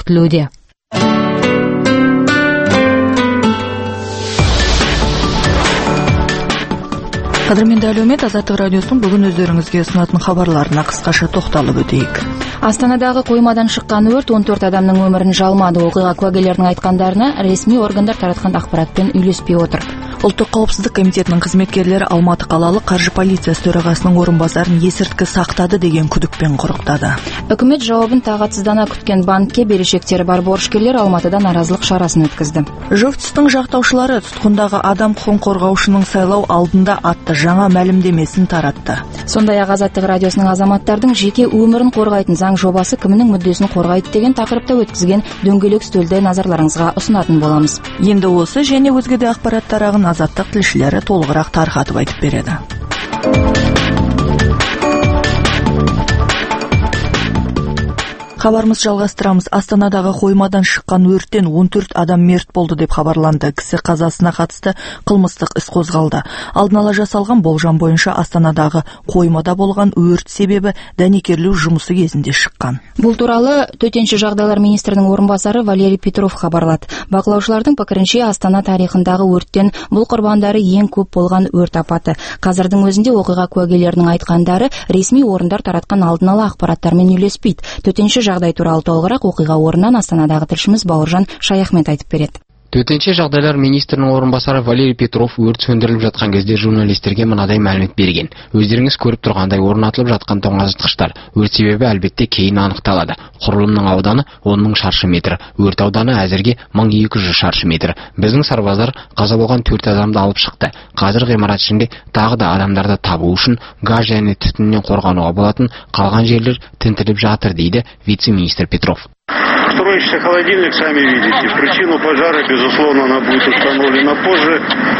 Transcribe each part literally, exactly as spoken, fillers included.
күтілуде. Қадірменді әлеумет, Азаттық радиосының бүгін өздеріңізге ұсынатын хабарларына қысқаша тоқталып өтейік. Астанадағы қоймадан шыққан өрт он төрт адамның өмірін жалмады. Оқиға куәгерлердің айтқандарына ресми органдар таратқан ақпаратпен үйлеспей отыр. Ұлттық қауіпсіздік комитетінің қызметкерлері Алматы қалалық қаржы полициясы төрағасының орынбасарын есірткі сақтады деген күдікпен құрықтады. Үкімет жауабын тағатсыздана күткен банкке берешектері бар борышкерлер Алматыда наразылық шарасын өткізді. Журналистің жақтаушылары тұтқындағы адам құқығын қорғаушының сайлау алдында атты жаңа мәлімдемесін таратты. Сондай-ақ Азаттық радиосының азаматтардың жеке өмірін қорғайтын заң жобасы кімнің мүддесін қорғайды деген тақырыпта өткізген дөңгелек үстелді назарларыңызға ұсынатын боламыз. Енді осы және өзге де ақпарат тарағын Азаттық тілшілері толығырақ тарқатып айтып береді. Хабарымыз жалғастырамыз. Астанадағы қоймадан шыққан өрттен он төрт адам мерт болды деп хабарланды. Кісі қазасына қатысты қылмыстық іс қозғалды. Алдын ала жасалған болжам бойынша Астанадағы қоймада болған өрт себебі дәнекерлеу жұмысы кезінде шыққан. Бұл туралы төтенше жағдайлар министрінің орынбасары Валерий Петров хабарлады. Бақылаушылардың пікірінше Астана тарихындағы өрттен бұл құрбандары ең көп болған өрт апаты. Қазірдің өзінде оқиға куәгерлерінің айтқандары ресми орындар таратқан алдын ала ақпараттармен үйлеспейді. Төтенше жағдай туралы толығырақ оқиға орнынан Астанадағы тілшіміз Бауыржан Шаяхмет айтып береді. Төтенше жағдайлар министрінің орынбасары Валерий Петров өрт сөндіріліп жатқан кезде журналистерге мынадай мәлімет берген. Өздеріңіз көріп тұрғандай орнатылып жатқан тоңазытқыштар. Өрт себебі әлбетте кейін анықталады. Құрылымның ауданы он мың шаршы метр. Өрт ауданы әзірге мың екі жүз шаршы метр. Біздің сарбаздар қаза болған төрт адамды алып шықты. Қазір ғимарат ішінде тағы да адамдарды табу үшін газ және түтіннен қорғануға болатын қалған жерлер тінтіліп жатыр, дейді вице-министр Петров. Строящийся холодильник, сами видите. Причину пожара, безусловно, она будет установлена позже.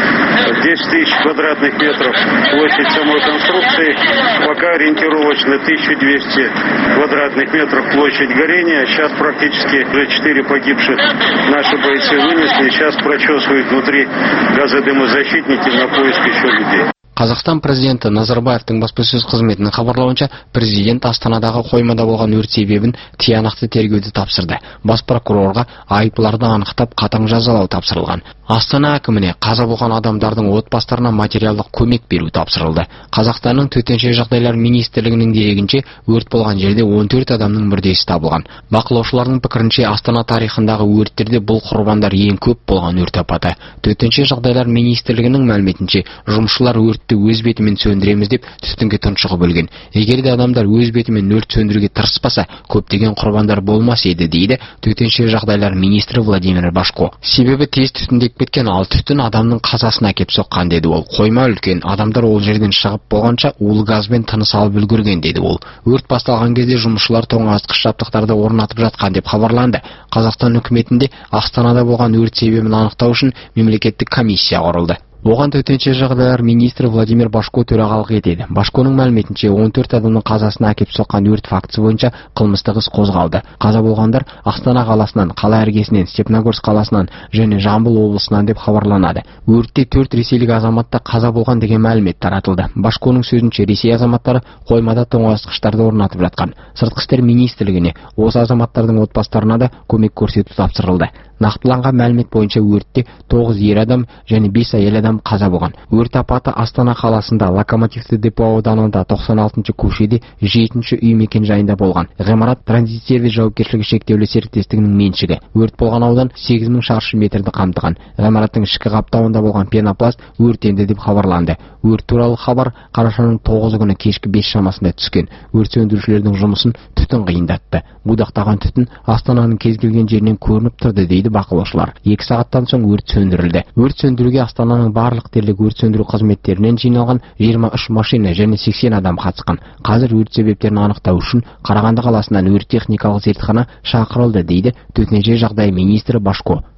десять тысяч квадратных метров площадь самой конструкции. Пока ориентировочно тысяча двести квадратных метров площадь горения. Сейчас практически уже четыре погибших наши бойцы вынесли. Сейчас прочесывают внутри газодымозащитники на поиск еще людей. Қазақстан президенті Назарбаевтың баспасөз қызметінің хабарлауынша, президент Астанадағы қоймада болған өрт себебін тиянақты тергеуді тапсырды. Бас прокурорға айыптыларды анықтап қатаң жазалау тапсырылған. Астана әкіміне қаза болған адамдардың отбасыларына материалдық көмек беру тапсырылды. Қазақстанның төтенше жағдайлар министрлігінің дерегінше, өрт болған жерде он төрт адамның мүрдесі табылған. Бақылаушылардың пікірінше, Астана тарихындағы өрттерде бұл құрбандар ең көп болған өрт апаты. Төтенше жағдайлар министрлігінің мәліметінше, жұмысшылар өртті өз бетімен сөндіреміз деп түтінге тұншығып өлген. Егер де адамдар өз бетімен өрт сөндіруге тырыспаса, көптеген құрбандар болмас еді, дейді төтенше жағдайлар министрі Владимир Башко. Себебі тез түтіндеп кеткен, ал түтін адамның қазасына әкеп соққан, деді ол. Қойма үлкен, адамдар ол жерден шығып болғанша улы газбен тыныс алып үлгерген, деді ол. Өрт басталған кезде жұмысшылар тоңазытқыш жабдықтарды орнатып жатқан деп хабарланды. Қазақстан үкіметінде Астанада болған өрт себебін анықтау үшін мемлекеттік комиссия құрылды. Оған төтенше жағдайлар министрі Владимир Башко төрағалық етеді. Башконың мәліметінше он төрт адамның қазасына әкеп соққан өрт фактісі бойынша қылмыстық іс қозғалды. Қаза болғандар Астана қаласынан, қала іргесінен, Степногорск қаласынан және Жамбыл облысынан деп хабарланады. Өртте төрт ресейлік азаматта қаза болған деген мәлімет таратылды. Башконың сөзінше, Ресей азаматтары қоймада тоңазытқыштарды орнатып жатқан. Сыртқы істер министрлігіне осы азаматтардың отбасыларына да көмек көрсету тапсырылды. Нақтыланған мәлімет бойынша өртте тоғыз ер адам және бес әйел адам қаза болған. Өрт апаты Астана қаласында Локомотивті депо ауданында тоқсан алтыншы көшеде жетінші үй мекенжайында болған. Ғимарат Транзит сервис жауапкершілігі шектеулі серіктестігінің меншігі. Өрт болған аудан сегіз мың шаршы метрді қамтыған. Ғимараттың ішкі қаптауында болған пенопласт өртенді деп хабарланды. Өрт туралы хабар қарашаның тоғызы күні кешкі бес шамасында түскен. Өрт сөндірушілердің жұмысын түтін қиындатты. Будақтаған түтін Астананың кез келген жерінен көрініп тұрды, дейді бақылаушылар. Екі сағаттан соң өрт сөндірілді. Өрт сөндіруге Астананың барлық дерлік өрт сөндіру қызметтерінен жиналған жиырма үш машина және сексен адам қатысқан. Қазір өрт себептерін анықтау үшін Қарағанды қаласынан өрт техникалық зертхана шақырылды, дейді төтенше жағдай министрі Башко.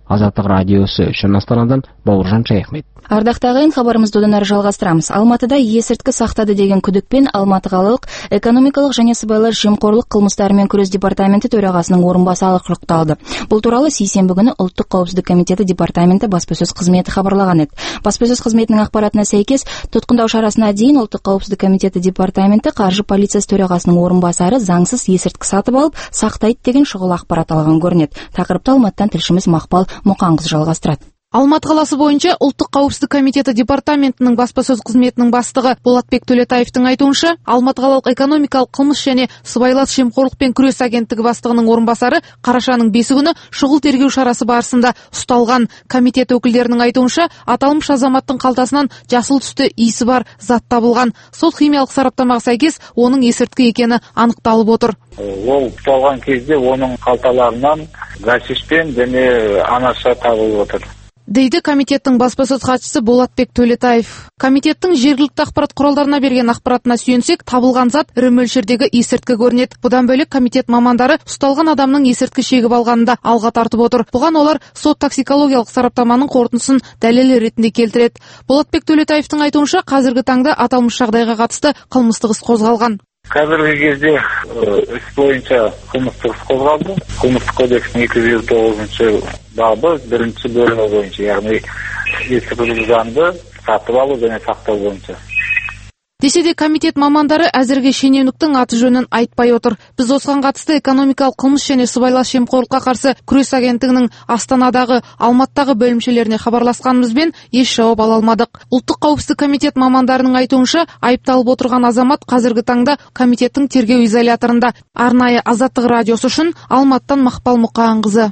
Азаттық радиосы үшін Астанадан Бауыржан Шаяхмет. Ардақтағы ағайын, хабарымызды одан әрі жалғастырамыз. Алматыда есірткі сақтады деген күдікпен Алматы қалалық экономикалық және сыбайлас жемқорлық қылмыстарымен күрес департаменті төрағасының орынбасары құрықталды. Бұл туралы сейсенбі күні Ұлттық қауіпсіздік комитеті департаменті баспасөз қызметі хабарлаған еді. Баспасөз қызметінің ақпаратына сәйкес, тұтқындау шарасына дейін Ұлттық қауіпсіздік комитеті департаменті қаржы полициясы төрағасының орынбасары заңсыз есірткі сатып алып, сақтайды деген шұғыл ақпарат алған көрінеді. Тақырыпты Алматыдан тілшіміз Мақпал Мұқанқызы жалғастырады. Алматы қаласы бойынша Ұлттық қауіпсіздік комитеті департаментінің баспасөз қызметінің бастығы Болатбек Төлетаевтың айтуынша, Алматы қалалық экономикалық қылмыс және сыбайлас жемқорлықпен күрес агенттігі бастығының орынбасары қарашаның бесі күні шұғыл тергеу шарасы барысында ұсталған. Комитет өкілдерінің айтуынша, аталмыш азаматтың қалтасынан жасыл түсті иісі бар зат табылған. Сот химиялық сараптамаға сәйкес оның есірткі екені анықталып отыр. Ол ұсталған кезде оның қалталарынан гашиш пен және анаша табылып отыр, дейді комитеттің баспасөз хатшысы Болатбек Төлетаев. Комитеттің жергілікті ақпарат құралдарына берген ақпаратына сүйенсек, табылған зат ірі мөлшердегі есірткі көрінеді. Бұдан бөлек комитет мамандары ұсталған адамның есірткі шегіп алғанында алға тартып отыр. Бұған олар сот токсикологиялық сараптаманың қорытындысын дәлел ретінде келтіреді. Болатбек Төлетаевтың айтуынша, қазіргі таңда аталмыш жағдайға қатысты қылмыстық іс қозғалған. Қазіргі кезде іс бойынша қылмыстық іс қозғалды. Қылмыстық кодекстің екі жүз елу тоғызыншы бабы бірінші бөлімі бойынша, яғни есірткі заңды сатып алу және сақтау бойынша. Десе де комитет мамандары әзірге шенеуніктің аты жөнін айтпай отыр. Біз осыған қатысты экономикалық қылмыс және сыбайлас жемқорлыққа қарсы күрес агенттігінің Астанадағы, Алматыдағы бөлімшелеріне хабарласқанымызбен еш жауап ала алмадық. Ұлттық қауіпсіздік комитет мамандарының айтуынша, айыпталып отырған азамат қазіргі таңда комитеттің тергеу изоляторында. Арнайы Азаттық радиосы үшін Алматыдан Мақпал Мұқанқызы.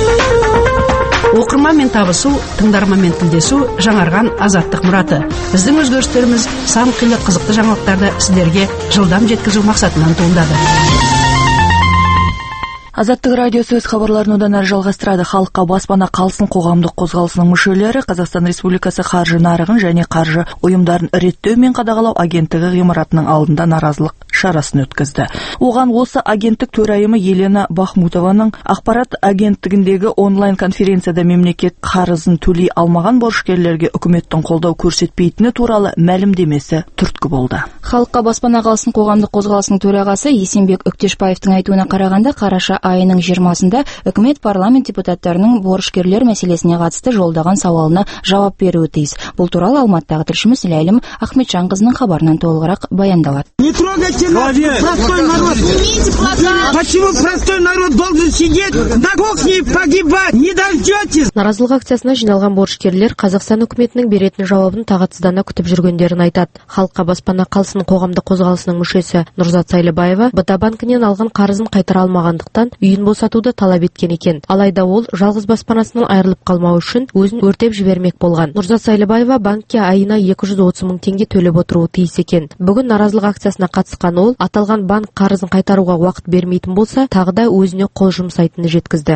Оқырманмен табысу, тыңдарманмен тілдесу жаңарған Азаттық мұраты. Біздің өзгерістеріміз сан қилы қызықты жаңалықтарды сіздерге жылдам жеткізу мақсатынан туындады. Азаттық радиосы өз хабарларын одан әрі жалғастырады. Халыққа баспана қалсын қоғамдық қозғалысының мүшелері Қазақстан Республикасы қаржы нарығын және қаржы ұйымдарын реттеу мен қадағалау агенттігі ғимаратының алдында наразылық шарасын өткізді. Оған осы агенттік төрайымы Елена Бахмутованың ақпарат агенттігіндегі онлайн конференцияда мемлекет қарызын төлей алмаған борышкерлерге үкіметтің қолдау көрсетпейтіні туралы мәлімдемесі түрткі болды. Халыққа баспана қалсын қоғамдық қозғалысының төрағасы Есенбек Өктешбаевтың айтуына қарағанда, қараша айының жиырмасында үкімет парламент депутаттарының борышкерлер мәселесіне қатысты жолдаған сауалына жауап беруі тиіс. Бұл туралы Алматыдағы тілшіміз Ләйлім Ахметжанқызының хабарынан толығырақ баяндалады. Не трогайте нас, простой народ. Почему простой народ должен сидеть на кухне погибать? Не дождетесь. Наразылық акциясына жиналған борышкерлер Қазақстан үкіметінің беретін жауабын тағатсыздана күтіп жүргендерін айтады. Халыққа баспана қалсын қоғамдық қозғалысының мүшесі Нұрзат Сайлыбаева БТА банкінен алған қарызын қайтара алмағандықтан үйін босатуды талап еткен екен. Алайда ол жалғыз баспанасынан айырылып қалмау үшін өзін өртеп жібермек болған. Нұрзат Сайлыбаева банкке айына екі жүз отыз мың теңге төлеп отыруы тиіс екен. Бүгін наразылық акциясына қатысқан ол, аталған банк қарызын қайтаруға уақыт бермейтін болса, тағы да өзіне қол жұмсайтынын жеткізді.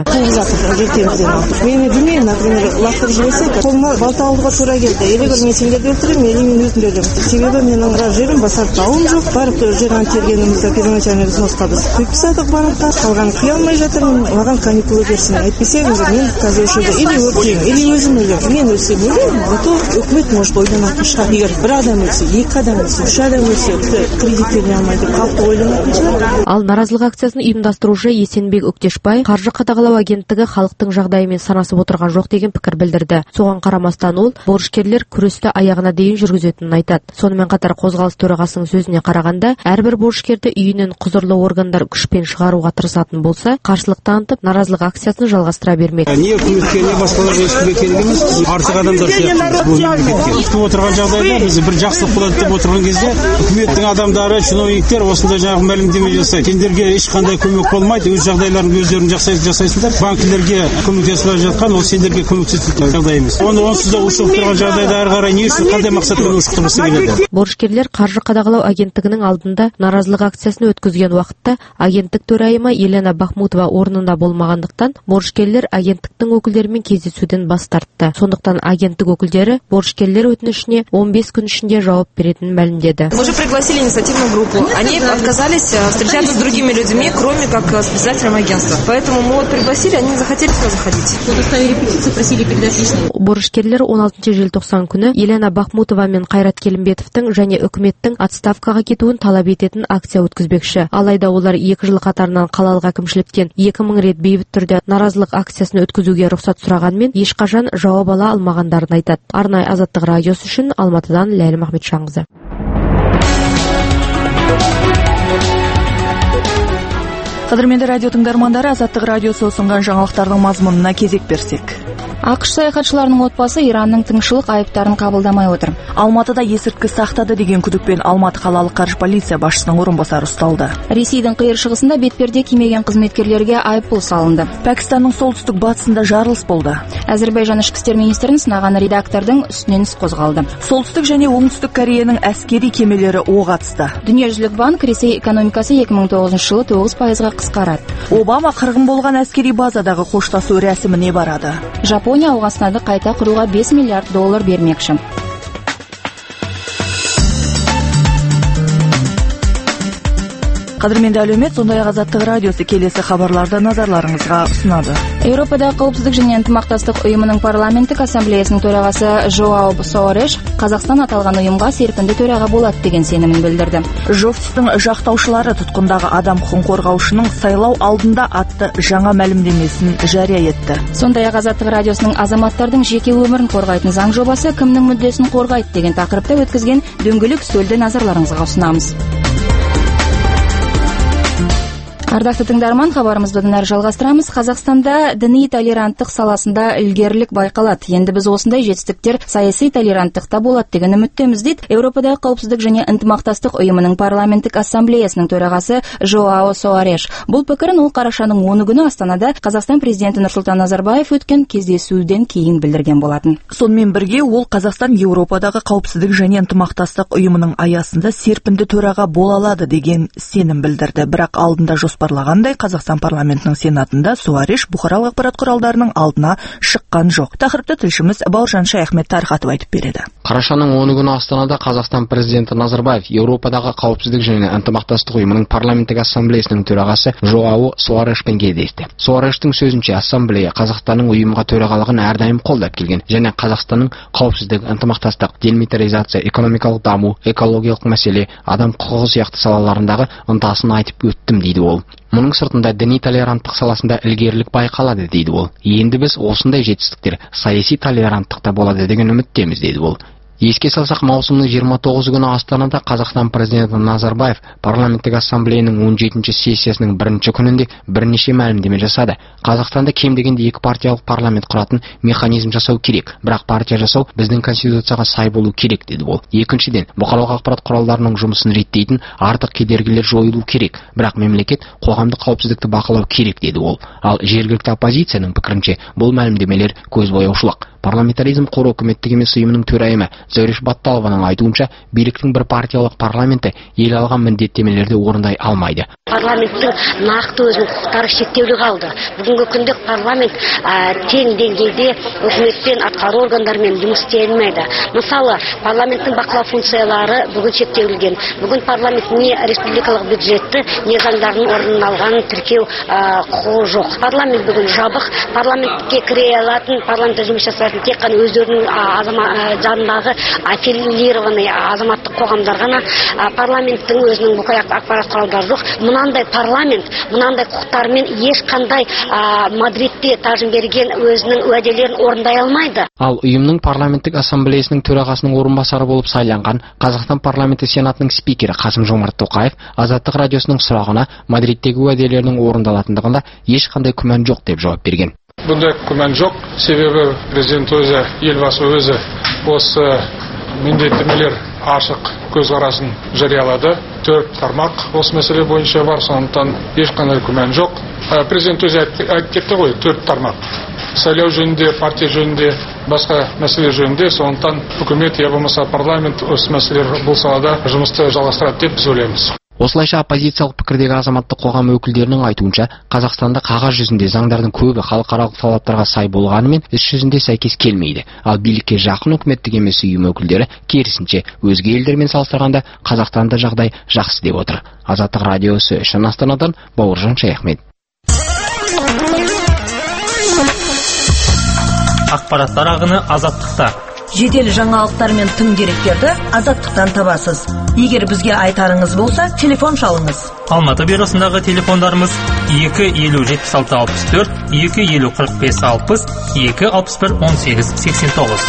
Мен білмеймін, например, лақтырып жіберсе, қолыма балта алуға тура келді. Или бір мен сендерді өлтіремін, или мен өзімді өлемін. Себебі менің жерім басарып ауым жоқ. Барып жерден тергенімізді первоначальный взноска біз құйып тастадық банкқа. Қалған құя алмай жатырмын, маған каникулы берсін. Әйтпесе мен қазір осы жерде или өртеймін, или өзім өлемін. Мен өлсем өлемін, а то үкімет может ойланатын шығар. Егер бір адам өлсе, екі адам өлсе, үш адам өлсе, кредит бере алмайды, халықты ойланатын шығар. Ал наразылық акциясын ұйымдастырушы Есенбек Өктешбай қаржы қадағалау агенттігі халықтың жағдайымен санасып отырған жоқ деген пікір білдірді. Соған қарамастан ол борышкерлер күресті аяғына дейін жүргізетінін айтады. Сонымен қатар қозғалыс төрағасының сөзіне қарағанда, әрбір борышкерді үйінен құзырлы органдар күшпен шығаруға тырысатын болса, қарсылық танытып, наразылық акциясын жалғастыра бермек. Не үкіметке, не басқаларға ешкімге керек емес, артық адамдар сияқты бұл мемлекетке. Күтіп отырған жағдайда біз бір жақсылық болады деп отырған кезде, үкіметтің адамдары, чиновниктер осындай жаңағы мәлімдеме жасайды. Сендерге ешқандай көмек болмайды, өз жағдайларын өздерін жасайсыңдар. Банкілерге көмектесіп жатқан, ол сендерге көмектесетін жағдай емес. Оны онсыз да ушығып тұрған жағдайда әрі қарай не үшін қандай мақсатпен ушықтырғысы келеді? Борышкерлер қаржы қадағалау агенттігінің алдында наразылық акциясын өткізген уақытта агенттік төрайымы Елена Бахмутова орнында болмағандықтан борышкерлер агенттіктің өкілдерімен кездесуден бас тартты. Сондықтан агенттік өкілдері борышкерлер өтінішіне он бес күн ішінде жауап беретінін мәлімдеді. Мы уже пригласили инициативную группу. Они отказались встречаться с другими людьми, кроме как с председателем агентства. Поэтому мы вот пригласили, они не захотели сюда заходить. Репетицию просили передать лично. Борышкерлер он алтыншы желтоқсан күні Елена Бахмутова мен Қайрат Келімбетовтің және үкіметтің отставкаға кетуін талап ететін акция өткізбекші. Алайда олар екі жыл қатарынан қалалық әкімшіліктен екі мың рет бейбіт түрде наразылық акциясын өткізуге рұқсат сұрағанмен ешқашан жауап ала алмағандарын айтады. Арнай Азаттық радиосы үшін Алматыдан Ләйлім Ахметжанқызы. Қадірменді радио тыңдармандары, Азаттық радиосы ұсынған жаңалықтардың мазмұнына кезек берсек. ақш саяхатшыларының отбасы Иранның тыңшылық айыптарын қабылдамай отыр. Алматыда есірткі сақтады деген күдікпен Алматы қалалық қаржы полиция басшысының орынбасары ұсталды. Ресейдің қиыр шығысында бетперде кимеген қызметкерлерге айыппұл салынды. Пәкістанның солтүстік батысында жарылыс болды. Әзербайжан ішкі істер министрін сынаған редактордың үстінен іс қозғалды. Солтүстік және оңтүстік Кореяның әскери кемелері оқ атысты. Дүниежүзілік банк Ресей экономикасы екі мың тоғызыншы жылы тоғыз пайызға қысқарады. Обама қырғын болған әскери базадағы қоштасу рәсіміне барады. Жапония Ауғанстанды қайта құруға бес миллиард доллар бермекші. Қадірменді әлеумет, сондай-ақ Азаттық радиосы келесі хабарларды назарларыңызға ұсынады. Еуропада қауіпсіздік және ынтымақтастық ұйымының парламенттік ассамблеясының төрағасы Жоау Соареш Қазақстан аталған ұйымға серпінді төраға болады деген сенімін білдірді. Жофтың жақтаушылары тұтқындағы адам құқығын қорғаушының сайлау алдында атты жаңа мәлімдемесін жария етті. Сондай-ақ Азаттық радиосының азаматтардың жеке өмірін қорғайтын заң жобасы кімнің мүддесін қорғайды деген тақырыпта өткізген дөңгелек үстелді назарларыңызға ұсынамыз. Ардақты тыңдарман, хабарымызды әрі жалғастырамыз. Қазақстанда діни толеранттық саласында ілгерілік байқалады. Енді біз осындай жетістіктер саяси толеранттықта болады деген үміттеміз дейді Еуропадағы қауіпсіздік және ынтымақтастық ұйымының парламенттік ассамблеясының төрағасы Жоау Соареш. Бұл пікірін ол қарашаның оны күні Астанада Қазақстан президенті Нұрсұлтан Назарбаев өткен кездесуден кейін білдірген болатын. Сонымен бірге ол Қазақстан Еуропадағы қауіпсіздік және ынтымақтастық ұйымының аясында серпінді төраға бола алады деген сенім білдірді. Бірақ алдында жоспарлағандай Қазақстан парламентінің сенатында Суареш бұқаралық ақпарат құралдарының алдына шыққан жоқ. Тақырыпты тілшіміз Бауыржан Шаяхмет тарқатып айтып береді. Қарашаның оны күні Астанада Қазақстан президенті Назарбаев Еуропадағы қауіпсіздік және ынтымақтастық ұйымының парламенттік ассамблеясының төрағасы Жоау Суарешпен кездесті. Суарештің сөзінше, ассамблея Қазақстанның ұйымға төрағалығын әрдайым қолдап келген және Қазақстанның қауіпсіздік, ынтымақтастық, демилитаризация, экономикалық даму, экологиялық мәселе, адам құқығы сияқты салаларындағы ынтасын айтып өттім дейді ол. Мұның сыртында діни толеранттық саласында ілгерілік байқалады дейді ол. Енді біз осындай жетістіктер саяси толеранттықта болады деген үміттеміз дейді ол. Еске салсақ, маусымның жиырма тоғызы күні Астанада Қазақстан президенті Назарбаев парламенттік ассамблеяның он жетінші сессиясының бірінші күнінде бірнеше мәлімдеме жасады. Қазақстанда кем дегенде екі партиялық парламент құратын механизм жасау керек, бірақ партия жасау біздің конституцияға сай болу керек деді ол. Екіншіден, бұқаралық ақпарат құралдарының жұмысын реттейтін артық кедергілер жойылу керек, бірақ мемлекет қоғамдық қауіпсіздікті бақылау керек деді ол. Ал жергілікті оппозицияның пікірінше бұл мәлімдемелер көзбояушылық. Парламентаризм қоры үкіметтік емес ұйымының төрайымы Зәуреш Батталованың айтуынша, биліктің бір партиялық парламенті ел алған міндеттемелерді орындай алмайды. Парламенттің нақты өзінің құқықтары шектеулі қалды. Бүгінгі күнде парламент тең деңгейде үкіметпен, атқару органдарымен жұмыс істей алмайды. Мысалы, парламенттің бақылау функциялары бүгін шектеулген. Бүгін парламент не республикалық бюджетті, не заңдардың орнын алған тіркеу құқығы жоқ. Парламент бүгін жабық, парламентке кіре алатын, парламентте жұмыс жасайтын тек қана өздерінің жанындағы аффилированный азаматтық қоғамдар ғана, парламенттің өзінің бұқай ақпарат құралдары жоқ. Мынандай парламент, мынандай құқықтармен ешқандай Мадридте тәжім берген өзінің уәделерін орындай алмайды. Ал ұйымның парламенттік ассамблеясының төрағасының орынбасары болып сайланған Қазақстан парламенті сенатының спикері Қасым-Жомарт Тоқаев Азаттық радиосының сұрағына Мадридтегі уәделерінің орындалатындығында ешқандай күмән жоқ деп жауап берген. Бұндай күмән жоқ, себебі президент өзі, елбасы өзі осы міндеттемелер ашық көзқарасын жариялады. Төрт тармақ осы мәселе бойынша бар, сондықтан ешқандай күмән жоқ. Президент өзі айтып кетті ғой, төрт тармақ. Сайлау жөнінде, партия жөнінде, басқа мәселе жөнінде, сондықтан үкімет, я болмаса парламент осы мәселелер бұл салада жұмысты жалғастырады деп біз ойлаймыз. Осылайша оппозициялық пікірдегі азаматтық қоғам өкілдерінің айтуынша, Қазақстанда қағаз жүзінде заңдардың көбі халықаралық талаптарға сай болғанымен іс жүзінде сәйкес келмейді. Ал билікке жақын үкіметтік емес ұйым өкілдері керісінше өзге елдермен салыстырғанда Қазақстанда жағдай жақсы деп отыр. Азаттық радиосы үшін Астанадан Бауыржан Шаяхмет. Ақпараттар ағыны Азаттықта. Жедел жаңалықтар мен тың деректерді Азаттықтан табасыз. Егер бізге айтарыңыз болса, телефон шалыңыз. Алматы бюросындағы телефондарымыз екі елу жетпіс алты алпыс төрт, екі елу қырық бес алпыс, екі алпыс бір он сегіз сексен тоғыз.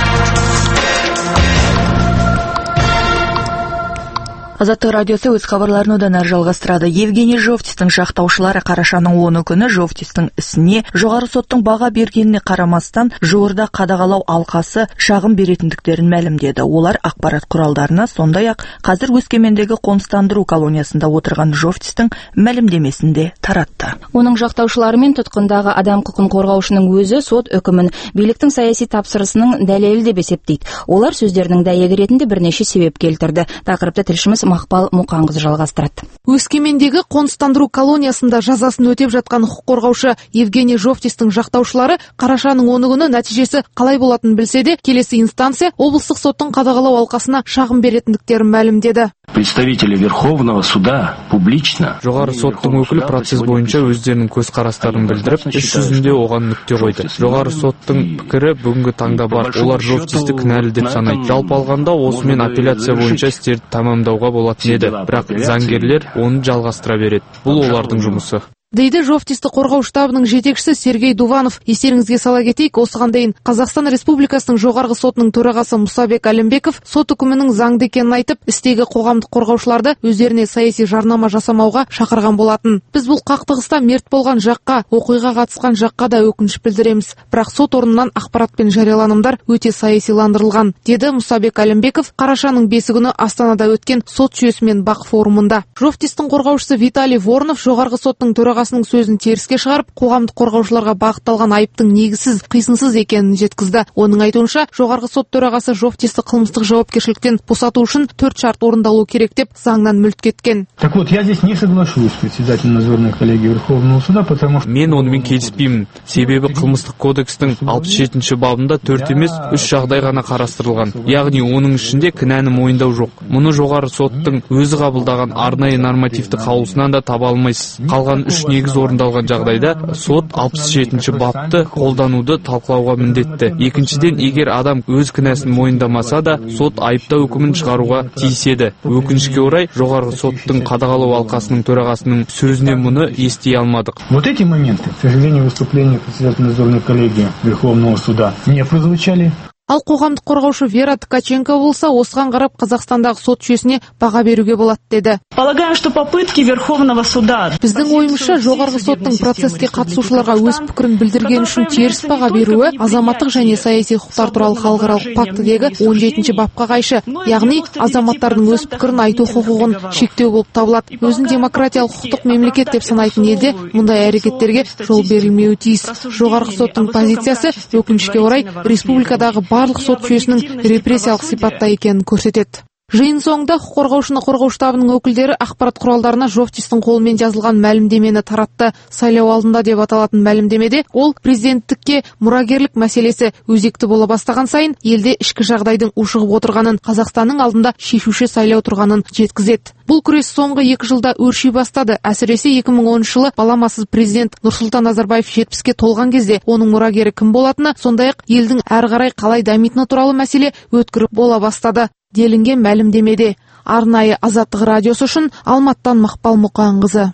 Азаттық радиосы өз хабарларын одан әрі жалғастырады. Евгений Жовтистің жақтаушылары қарашаның оны күні Жовтистің ісіне жоғары соттың баға бергеніне қарамастан жуырда қадағалау алқасы шағым беретіндіктерін мәлімдеді. Олар ақпарат құралдарына, сондай-ақ қазір Өскемендегі қоныстандыру колониясында отырған Жовтистің мәлімдемесін де таратты. Оның жақтаушылары мен тұтқындағы адам құқын қорғаушының өзі сот үкімін биліктің саяси тапсырысының дәлелі деп есептейді. Олар сөздерінің дәйегі ретінде бірнеше себеп келтірді. Тақырыпты тілшіміз Мақпал Мұқаңқызы жалғастырады. Өскемендегі қоныстандыру колониясында жазасын өтеп жатқан құқық қорғаушы Евгений Жовтистің жақтаушылары қарашаның оны күні нәтижесі қалай болатынын білсе де, келесі инстанция облыстық соттың қадағалау алқасына шағым беретіндіктерін мәлімдеді. Представители Верховного суда публично жоғары соттың өкілі процесс бойынша өздерінің көзқарастарын білдіріп, іс жүзінде оған нүкте қойды. Жоғары соттың пікірі бүгінгі таңда бар. Олар Жовтисті кінәлі деп санайды. Жалпы алғанда осымен апелляция бойынша істерді тамамдауға болатын еді, бірақ заңгерлер оны жалғастыра береді. Бұл олардың жұмысы. Дейді Жовтисті қорғау штабының жетекшісі Сергей Дуванов. Естеріңізге сала кетейік, осыған дейін Қазақстан Республикасының жоғарғы сотының төрағасы Мұсабек Әлімбеков сот үкімінің заңды екенін айтып, істегі қоғамдық қорғаушыларды өздеріне саяси жарнама жасамауға шақырған болатын. Біз бұл қақтығыста мерт болған жаққа, оқиға қатысқан жаққа да өкініш білдіреміз. Бірақ сот орнынан ақпарат пен жарияланымдар өте саясиландырылған, деді Мұсабек Әлімбеков қарашаның бесі күні Астанада өткен сот жүйесі мен бақ форумында. Жовтистің қорғаушысы Виталий Воронов жоғарғы соттың төрағасы сөзін теріске шығарып, қоғамдық қорғаушыларға бағытталған айыптың негізсіз, қисынсыз екенін жеткізді. Оның айтуынша, жоғарғы сот төрағасы Жовтисті қылмыстық жауапкершіліктен босату үшін төрт шарт орындалу керек деп заңнан мүлт кеткен. Так вот, я здесь не соглашусь с председателем надзорной коллегии Верховного суда, потому что мен онымен келіспеймін. Себебі қылмыстық кодекстің алпыс жетінші бабында төрт емес, үш жағдай ғана қарастырылған. Яғни оның ішінде кінәні мойындау жоқ. Мұны жоғары соттың өзі қабылдаған арнайы нормативті қаулысынан да таба алмайсыз. Қалған үш негіз орындалған жағдайда сот алпыс жетінші бапты қолдануды талқылауға міндетті. Екіншіден, егер адам өз кінәсін мойындамаса да, сот айыптау үкімін шығаруға тиіс еді. Өкінішке орай, жоғарғы соттың қадағалау алқасының төрағасының сөзіне мұны ести алмадық. Вот эти моменты, к сожалению, выступления председателя надзорной коллегии Верховного суда не прозвучали. Ал қоғамдық қорғаушы Вера Ткаченко болса, осыған қарап Қазақстандағы сот жүйесіне баға беруге болады деді. Полагаем, что попытки Верховного суда. Біздің ойымызша, жоғарғы соттың процесске қатысушыларға өз пікірін білдірген үшін теріс баға беруі азаматтық және саяси құқықтар туралы халықаралық пактідегі он жетінші бапқа қайшы. Яғни, азаматтардың өз пікірін айту құқығын шектеу болып табылады. Өзін демократиялық құқықтық мемлекет деп санайтын елде мұндай әрекеттерге жол берілмеуі тиіс. Жоғарғы соттың позициясы өкінішке орай республикадағы барлық сот жүйесінің репрессиялық сипатта екенін көрсетеді. Жиын соңында құқық қорғаушыны қорғау штабының өкілдері ақпарат құралдарына Жовтистің қолымен жазылған мәлімдемені таратты. Сайлау алдында деп аталатын мәлімдемеде ол президенттікке мұрагерлік мәселесі өзекті бола бастаған сайын елде ішкі жағдайдың ушығып отырғанын, Қазақстанның алдында шешуші сайлау тұрғанын жеткізеді. Бұл күрес соңғы екі жылда өрши бастады. Әсіресе екі мың оныншы жылы баламасыз президент Нұрсұлтан Назарбаев жетпіске толған кезде оның мұрагері кім болатыны, сондай-ақ елдің әрі қарай қалай дамитыны туралы мәселе өткір бола бастады делінген мәлімдемеде. Арнайы Азаттық радиосы үшін Алматтан Мақпал Мұқаңқызы.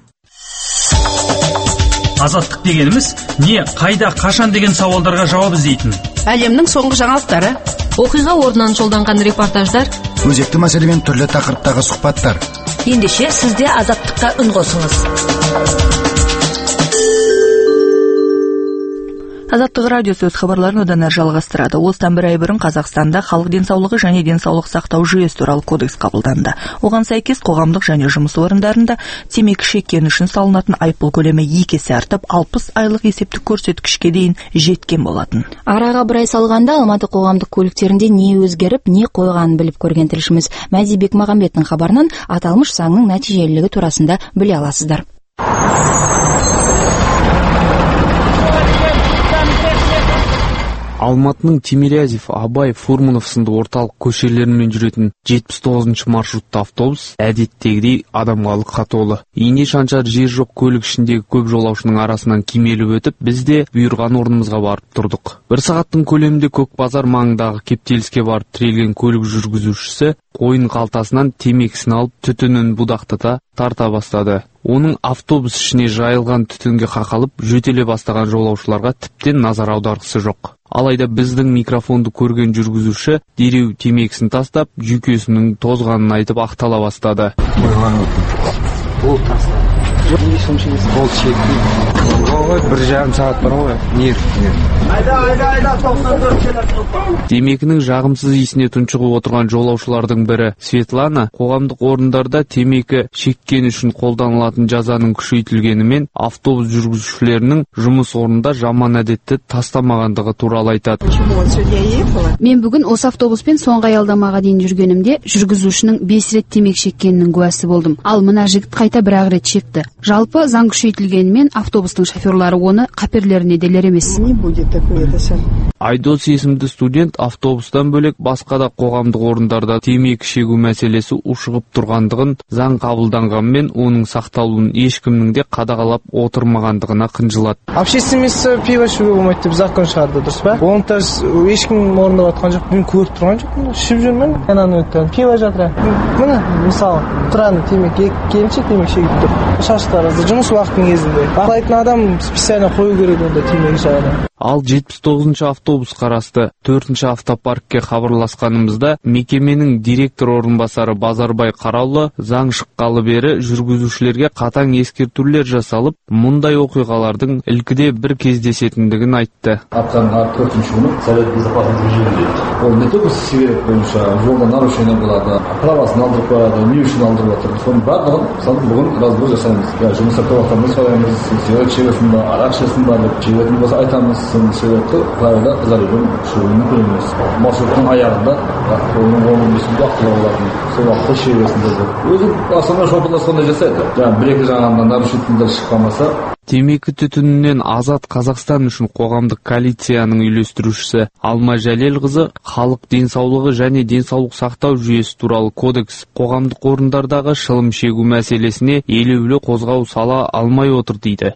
Азаттық дегеніміз не, қайда, қашан деген сауалдарға жауап іздейтін. Әлемнің соңғы жаңалықтары, оқиға орнынан жолданған репортаждар, өзекті мәселемен түрлі тақырыптағы сұхбаттар. Ендеше сізде Азаттыққа үн қосыңыз. Азаттық радиосы өз хабарларын одан әрі жалғастырады. Осыдан бір ай бұрын Қазақстанда халық денсаулығы және денсаулық сақтау жүйесі туралы кодекс қабылданды. Оған сәйкес қоғамдық және жұмыс орындарында темекі шеккені үшін салынатын айыппұл көлемі екі есе артып, алпыс айлық есептік көрсеткішке дейін жеткен болатын. Араға бір ай салғанда Алматы қоғамдық көліктерінде не өзгеріп, не қойғанын біліп көрген тілшіміз Мәди Бекмағамбеттің хабарынан аталмыш заңның нәтижелілігі турасында біле аласыздар. Алматының Тимирязев, Абай, Фурманов сынды орталық көшелерімен жүретін жетпіс тоғызыншы маршрутты автобус әдеттегідей адамға лыққа толы. Ине шаншар жер жоқ көлік ішіндегі көп жолаушының арасынан кимеліп өтіп, біз де бұйырған орнымызға барып тұрдық. Бір сағаттың көлемінде Көк базар маңындағы кептеліске барып тірелген көлік жүргізушісі қойын қалтасынан темекісін алып түтінін будақтата тарта бастады. Оның автобус ішіне жайылған түтінге қақалып, жөтеле бастаған жолаушыларға тіптен назар аударғысы жоқ. Алайда біздің микрофонды көрген жүргізуші дереу темекісін тастап, жүйкесінің тозғанын айтып ақтала бастады. Ол тастады. Ол шетті. Бір жарым сағат бар ғой. Нер, нер. Темекінің жағымсыз иісіне тұншығып отырған жолаушылардың бірі Светлана қоғамдық орындарда темекі шеккені үшін қолданылатын жазаның күшейтілгенімен автобус жүргізушілерінің жұмыс орнында жаман әдетті тастамағандығы туралы айтады. Мен бүгін осы автобуспен соңғы аялдамаға дейін жүргенімде жүргізушінің бес рет темекі шеккенінің куәсі болдым. Ал мына жігіт қайта бір-ақ рет шекті. Жалпы заң күшейтілгенімен автобустың шоферлары оны қаперлеріне делер емес. Айдос есімді студент автобустан бөлек басқа да қоғамдық орындарда темекі шегу мәселесі ушығып тұрғандығын, заң қабылданғанмен оның сақталуын ешкімнің де қадағалап отырмағандығына қынжылады. Общественное место пиво ішуге болмайды деп закон шығарды, дұрыс па? Оны да ешкім орындап жатқан жоқ. Мен көріп тұрған жоқпын. Ішіп жүрмін. Ананы өткен пиво жатыр. Міне, мысалы, тұраны темекі келіншек темекі шегіп тұр. Шаштарызды жұмыс уақытының кезінде. Бақылайтын адам специально қою керек онда темекі жағына. Ал жетпіс тоғызыншы автобус қарасты төртінші автопаркке хабарласқанымызда мекеменің директор орынбасары Базарбай Қараулы заң шыққалы бері жүргізушілерге қатаң ескертулер жасалып, мұндай оқиғалардың ілкіде бір кездесетіндігін айтты. Аптаның төртінші күні Совет безопасности движения. Ол не только себеп бойынша жолда нарушение болады, правасын алдырып қояды, не үшін алдырып отыр. Соның барлығын мысалы бүгін разбор жасаймыз. Я жұмыс жасап жатқанымыз сұраймыз, сигарет шегесін ба, арақ ішесің ба деп жегетін болса айтамыз. Соның себепті правила за рулем шығуы мүмкін емес. Маршруттың аяғында оның он бес минут уақыты болатын. Сол уақытта шегесін деді. Өзі основной шоферлар сондай жасайды. Жаңағы бір екі жағынан нарушителдер шыққанмаса. Темекі түтінінен азат Қазақстан үшін қоғамдық коалицияның үйлестірушісі Алма Жәлелқызы халық денсаулығы және денсаулық сақтау жүйесі туралы кодекс қоғамдық орындардағы шылым шегу мәселесіне елеулі қозғау сала алмай отыр дейді.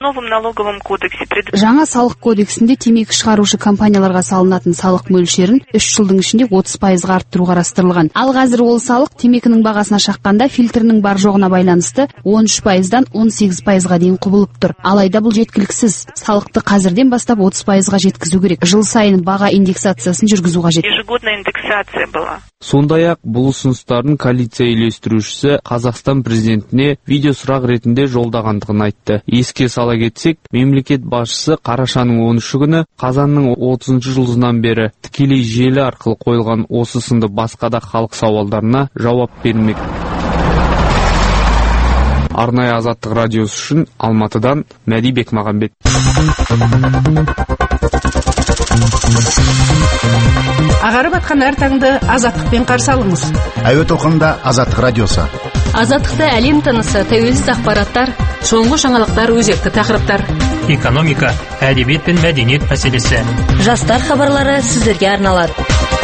Жаңа салық кодексінде темекі шығарушы компанияларға салынатын салық мөлшерін үш жылдың ішінде отыз пайызға арттыру қарастырылған. Ал қазір ол салық темекінің бағасына шаққанда фильтрінің бар жоғына байланысты он үш пайыздан он сегіз пайызға дейін құбылып тұр. Алайда бұл жеткіліксіз. Салықты қазірден бастап отыз пайызға жеткізу керек. Жыл сайын баға индексациясын жүргізу қажет. Сондай-ақ бұл ұсыныстарын коалиция үйлестірушісі Қазақстан президентіне видео сұрақ ретінде жолдағандығын айтты. Еске сала кетсек, мемлекет басшысы қарашаның он үші күні қазанның отызыншы жылынан бері тікелей желі арқылы қойылған осы сынды басқа да халық сауалдарына жауап бермек. Арнайы Азаттық радиосы үшін Алматыдан Мәди Бекмағамбет. Ағарып атқан әр таңды азаттықпен қарсы алыңыз. Әуе толқынында Азаттық радиосы. Азаттықта әлем тынысы, тәуелсіз ақпараттар, соңғы жаңалықтар, өзекті тақырыптар. Экономика, әдебиет пен мәдениет мәселесі. Жастар хабарлары сіздерге арналады.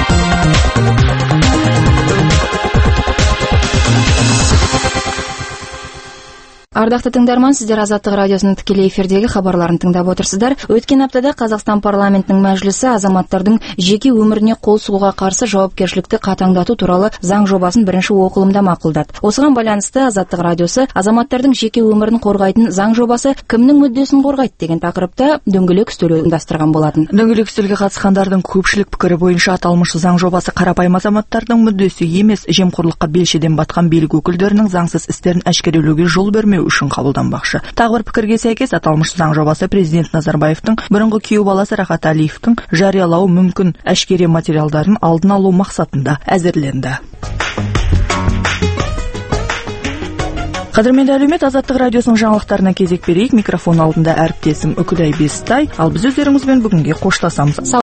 Ардақты тыңдарман, сіздер Азаттық радиосының тікелей эфирдегі хабарларын тыңдап отырсыздар. Өткен аптада Қазақстан парламентінің мәжілісі азаматтардың жеке өміріне қол сұғуға қарсы жауапкершілікті қатаңдату туралы заң жобасын бірінші оқылымда мақұлдады. Осыған байланысты Азаттық радиосы азаматтардың жеке өмірін қорғайтын заң жобасы кімнің мүддесін қорғайды деген тақырыпта дөңгелек үстел ұйымдастырған болатын. Дөңгелек үстелге қатысқандардың көпшілік пікірі бойынша аталмыш заң жобасы қарапайым азаматтардың мүддесі емес, жемқорлыққа белшеден батқан билік өкілдерінің заңсыз істерін әшкерелеуге жол бермеу үшін қабылданбақшы. Тағы бір пікірге сәйкес аталмыш заң жобасы президент Назарбаевтың бұрынғы күйеу баласы Рахат Алиевтің жариялауы мүмкін әшкере материалдарын алдын алу мақсатында әзірленді. Қадірменді әлеумет, Азаттық радиосының жаңалықтарына кезек берейік. Микрофон алдында әріптесім Үкідай Бестай, ал біз өздеріңізбен бүгінге қоштасамыз.